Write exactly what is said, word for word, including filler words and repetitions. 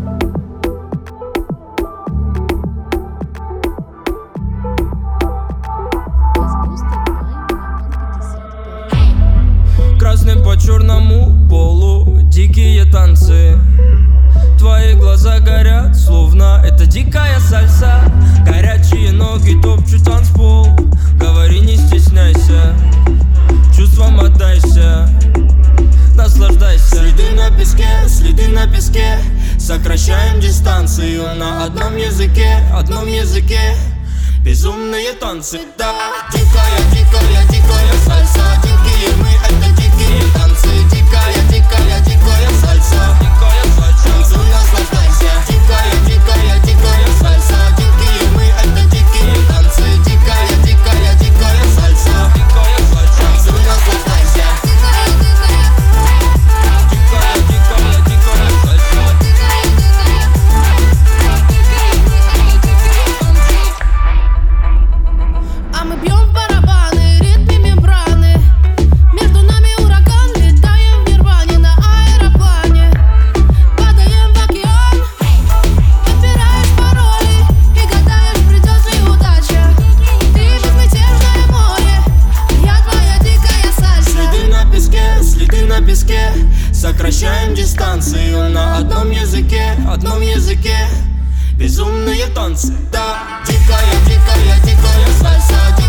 Красным по черному полу дикие танцы. Твои глаза горят, словно это дикая сальса. Горячие ноги топчут танцпол. Говори, не стесняйся, чувствам отдайся, наслаждайся. Следы на песке, следы на песке. Сокращаем дистанцию на одном языке, одном языке. Безумные танцы, да. Дикая, дикая, дикая сальса. Дикие мы, это дикие танцы. Дикая, дикая, дикая сальса. Дикая сальса. Танцуй, наслаждайся. Дикая, дикая, дикая сальса. Дикие мы, это дикие танцы. Дикая, дикая, дикая сальса. Дикая сальса. Танцуй, наслаждайся. Дикая, дикая, дикая сальса. А мы бьем в барабаны, ритме мембраны. Между нами ураган, летаем в нирване на аэроплане. Падаем в океан, подбираешь пароли и гадаешь, придет ли удача. Ты безмятежное море, я твоя дикая сальса. Следы на песке, следы на песке. Сокращаем дистанцию на одном языке, одном языке. Безумные танцы, да. Дикая, дикая, дикая сальса.